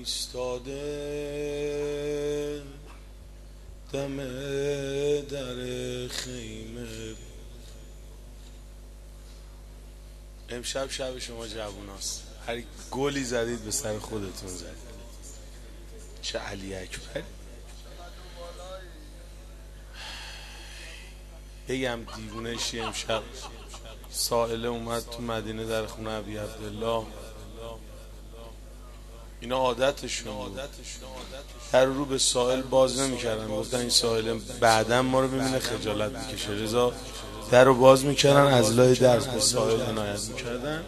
ایستاده دم در خیمه. امشب شب شما جووناست، هر گلی زدید به سر خودتون زدید. چه علی اکبر. بگم دیوونشی. امشب سائله اومد تو مدینه در خونه ابی عبدالله. اینا عادتشون بود، در رو به سائل باز نمی‌کردن. گفتن این سائل بعداً ما رو ببینه خجالت میکشه. رضا در رو باز میکردن، از لای در به سائل عنایت میکردن.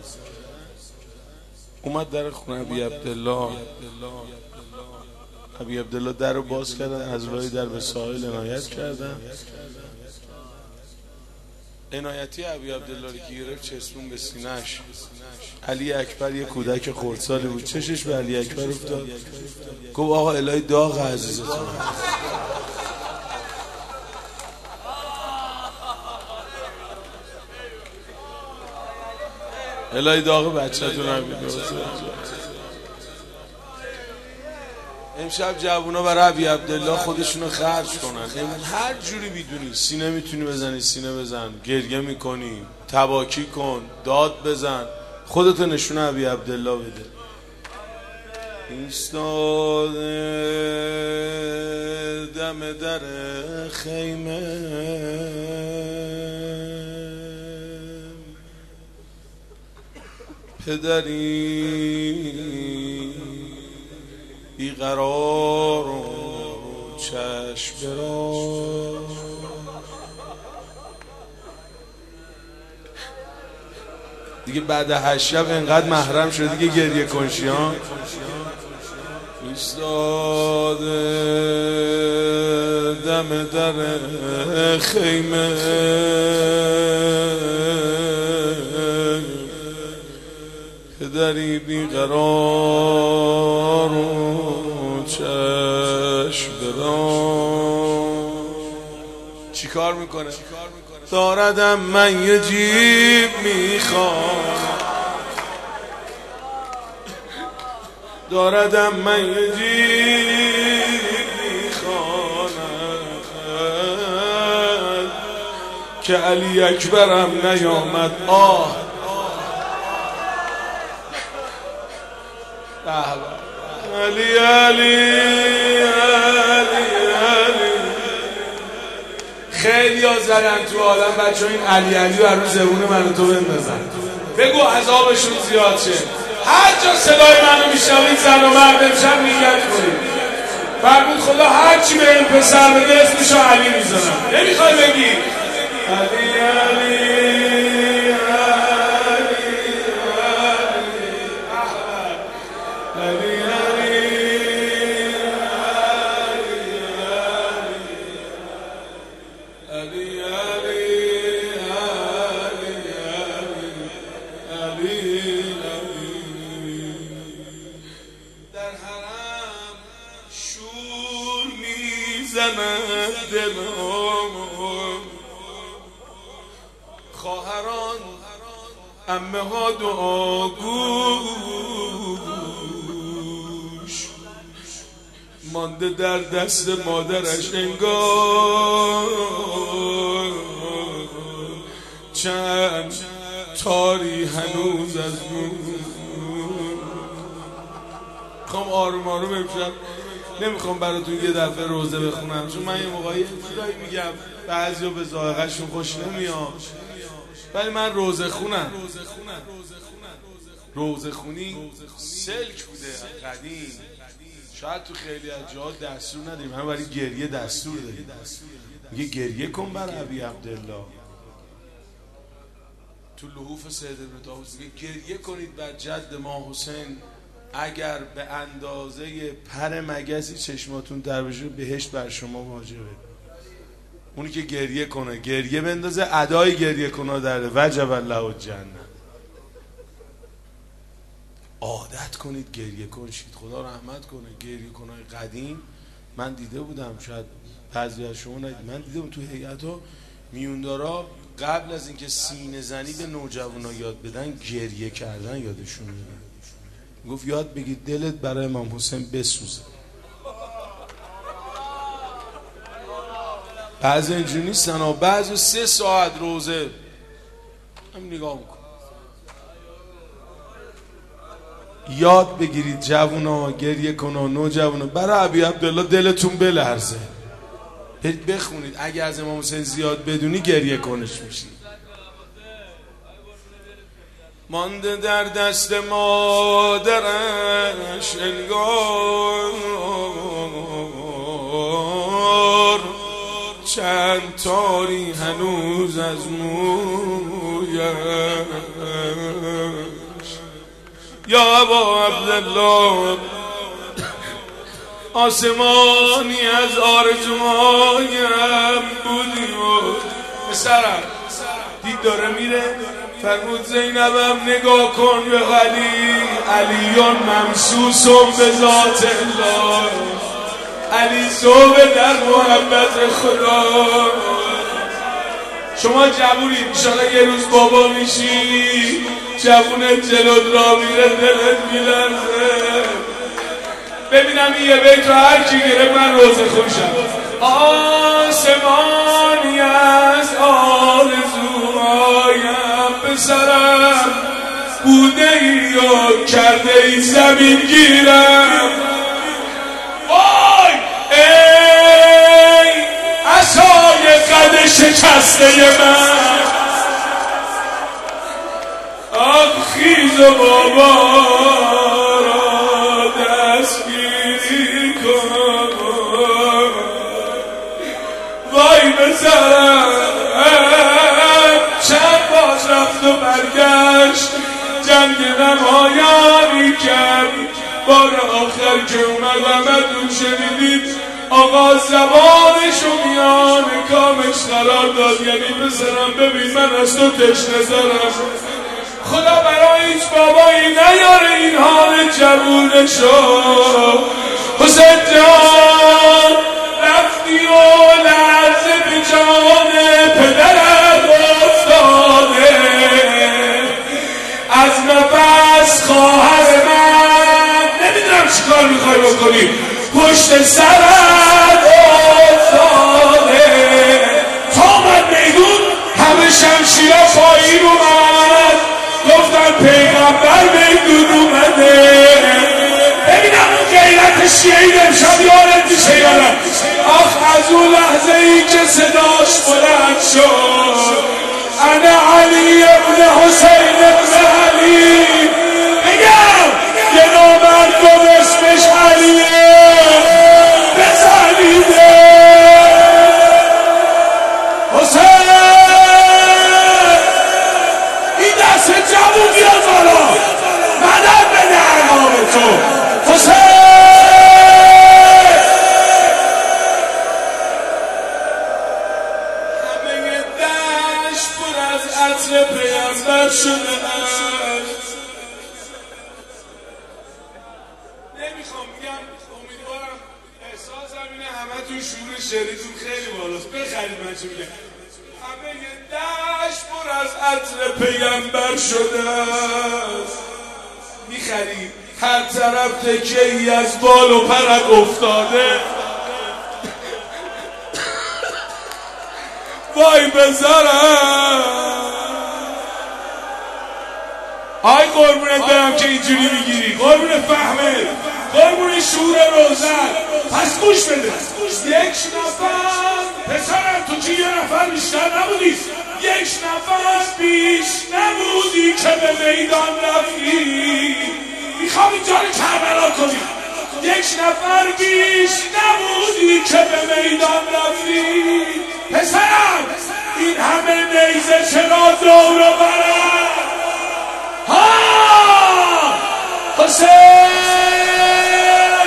اومد در خونه ابی عبدالله. ابی عبدالله در رو باز کردن، از لای در به سائل عنایت کردن. عنایتی ابی عبدالله رو که گرفت چسبون به سینه‌اش. علی اکبر یه کودک خردسالی بود، چشش به علی اکبر افتاد. گفت آقا الهی داغ عزیزتون، الهی داغ بچه‌تون هم بیدوزه. امشب جوونا برای ابی عبدالله خودشونو خرج کنن. هر جوری بیدونی سینه میتونی بزنی سینه بزن، گریه میکنی تباکی کن، داد بزن، خودتو نشونه ابی عبدالله بده. ایستاده دم در خیمه پدری بیقرار و چشم برا. دیگه بعد 8 شب انقدر محرم شد دیگه گریه کنشیان. ایستاده دم در خیمه پدری بیقرار و چشم برا. چی کار میکنه؟ داردم من یه جیب میخوام، داردم من یه جیب میخوام که علی اکبرم نیامد. آه علی علی علی علی. خیلی ها زدن تو عالم بچه ها این علی علی و رو زبون من تو بندازن، بگو عذابشون زیاد شه. هر جا صدای منو میشنوید زن و مرد امشب نیت کنید، فرمود خدا هرچی به این پسر بده اسمشو علی میزنم. نمیخوای بگی علی علی خواهران عمه ها دعاگوش مانده در دست مادرش انگار چند تاری هنوز از نور. خواهم آروم آروم امشب نمیخوام براتون یه دفعه روزه بخونم، چون من یه موقعی چیزایی میگم بعضیا به ذائقه‌شون خوش نمیاد، ولی من روزه خونم. روزه خونی سلک بوده قدیم، شاید تو خیلی از جاها دستور نداریم، هم برای گریه دستور داریم. میگه گریه کن بر ابی عبدالله. تو لحوف سید ابن طاووس میگه گریه کنید بر جد ما حسین، اگر به اندازه پر مگسی چشماتون در بشه بهشت بر شما واجبه. اونی که گریه کنه گریه بندازه، ادای گریه کنه در وجب الله الجنه. عادت کنید گریه کنشید، خدا رحمت کنه. گریه کنای قدیم من دیده بودم، شاید بعضی از شما ندید، من دیده بودم تو هیئت‌ها میوندارا قبل از اینکه سینه زنی به نوجوانا یاد بدن گریه کردن یادشون میاد. گفت یاد بگیر دلت برای امام حسین بسوزه. بعضی اینجوری نیستن ها، بعضی 3 ساعت روزه هم نگاه میکن. یاد بگیرید جوونا، گریه کنا، نوجوانا، برای ابی عبدالله دلتون بلرزه، برید بخونید. اگه از امام حسین زیاد بدونی گریه کنش میشی. مانده در دست مادرش انگار، چند تاری هنوز از مویش. یا ابا عبدالله، آسمانی از آرزوهایم بودی و پسرم دید داره میره، فرمود زینبم نگاه کن به علیون ممسوسم به ذات الله، علی صوبه در محبت خدا. شما جوونی انشاءالله یه روز بابا میشی، جوونت جلوت را میره دلت میلرزه. ببینم این یه بیت رو هر کی گره من روزه خوشم. آسمانی از آرزوهایم پسرم بوده ای و کرده ای زمین گیرم. وای ای عصای قد شکسته من، آب خیز و بابا را دستگیری کن. وای بزرم چند باز رفت و برگشت، جنگ نمایانی کرد. بار آخر که اومدم ادون شنیدید آقا زبانشو میان کامش قرار داد. یعنی پسرم ببین من از تو تشنه دارم، خدا برای هیچ بابایی نیاره این حال جوونشو. حسین جان رفتی و لرزه به جان پدرت افتاده، از نفس خواهر من نمیدونم چی کار میخوای بکنی پشت سرت افتاده. تا من میدون همه شمشیرها پایین اومد، گفتن پیغمبر میدون اومده. ببینم اون غیرت شیعی امشب یارت میشه یارم. آخ از اون لحظه ای که صداش بلند شد انا علی ابن حسین ابن علی، بگم یه نامرد گفت اسمش علیه بزنیده. حسین این دست جوون بیاد بالا، مدد بده ارهاب تو. حسین همه دشت پر از عطر پیغمبر شده است. نمیخوام بگم، امیدوارم احساسم اینه همه تو شعور شعریتون خیلی بالاست، بخرید من چی میگم. همه دشت پر از عطر پیغمبر شده است، میخرید هر طرف تکه‌ای از بال و پرت افتاده. وای بذارم آی قربونت برم که اینجوری میگیری، قربون فهمه، قربون شعور روزن. پس گوش بده. یک نفر پسرم تو که یه نفر بیشتر نبودی، یک نفر بیش نبودی که به میدان رفتی. میخوام اینجا رو کربلا کنی. یک نفر بیش نبودی که به میدان رفتی. پسرم این همه نیزه چرا دور و برم؟ ها حسین،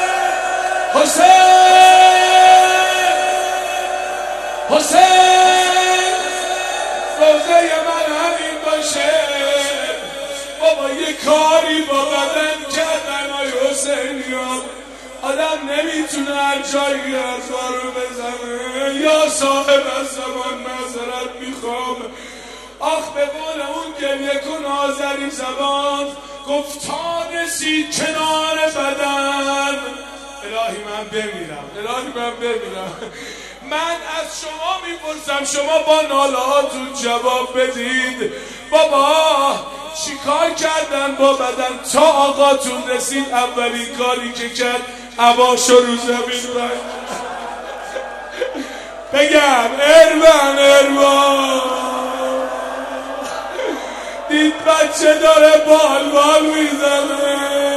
حسین، حسین، روزه من همین باشه. بابا یه کاری با بدن کردن آی حسینیان، آدم نمیتونه هر جایی حرفا رو بزنه. یا صاحب از زمان معذرت میخوام. آخ به قول اون گریه کن آذری زبان، گفتار رسید کنار بدن. الهی من بمیرم، الهی من بمیرم. من از شما میپرسم، شما با ناله هاتون جواب بدید. بابا چیکار کردن با بدن تا آقاتون رسید؟ اولین کاری که کرد عباشو رو زمین رفت. بگم اروان دید بچه داره بال میزنه.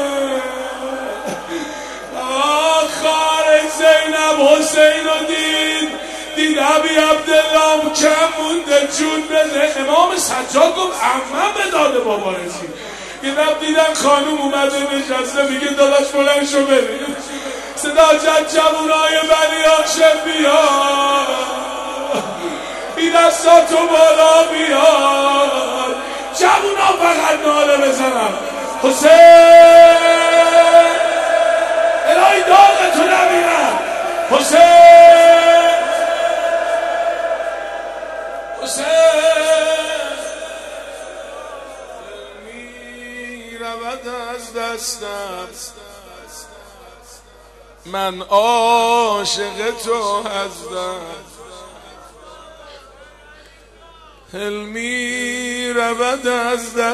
خارج زینب حسین رو دید ابی عبدالله کم مونده جون بده. امام سجاد گفت عمم به داده بابا رسید. یه دب دیدن خانوم اومده نشسته، میگه داداش بلند شو بریم. صدا جد جوونای بنی هاشم بیا، این دستاتو بالا بیار. جوونا فقط ناله بزنم حسین، الهی داغتو نمیرم حسین، حسین میرود از دستم، من عاشق تو هستم. حلمی رود از دستم.